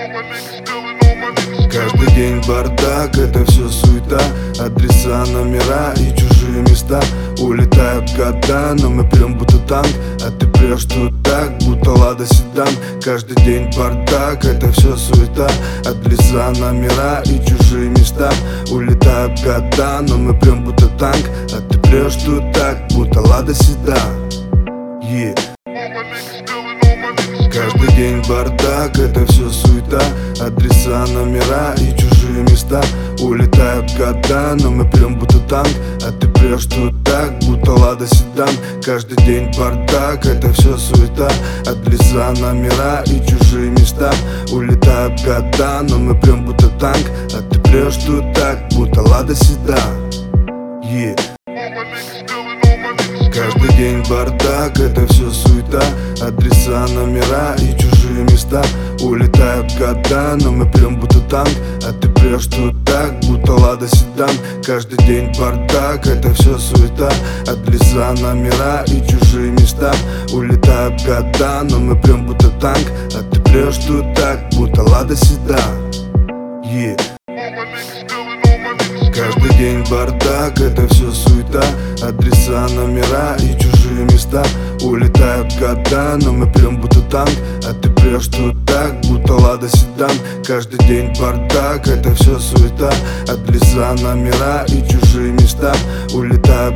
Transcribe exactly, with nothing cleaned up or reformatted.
Каждый день бардак, это все суета. Адреса, номера и чужие места. Улетают года, но мы прям будто танк. А ты прешь тут так, будто Лада Седан. Каждый день бардак, это все суета. Адреса, номера и чужие места. Улетают года, но мы прям будто танк. А ты прешь тут так, будто Лада Седан. Yeah. Каждый день бардак, это все суета. Адреса, номера и чужие места. Улетают года, но мы прям будто танк. А ты прешь тут так, будто Лада Седан. Каждый день бардак, это все суета. Адреса, номера и чужие места. Улетают года, но мы прям будто танк. А ты прешь тут так, будто Лада Седан. Yeah. Каждый день бардак, это все суета. Адреса, номера и чужие места. Улетают года, но мы прям будто танк. А ты прешь тут так, будто Лада Седан. Каждый день бардак, это все суета. Адреса, номера и чужие места. Улетают года, но мы прям будто танк. А ты прешь тут так, будто Лада Седан. Yeah. Каждый день бардак, это все суета. Адреса, номера и чужие места. Улетают года, но мы прям будто танк. А ты прешь тут так, будто Лада Седан. Каждый день бардак, это все суета. Адреса, номера и чужие места. Улетают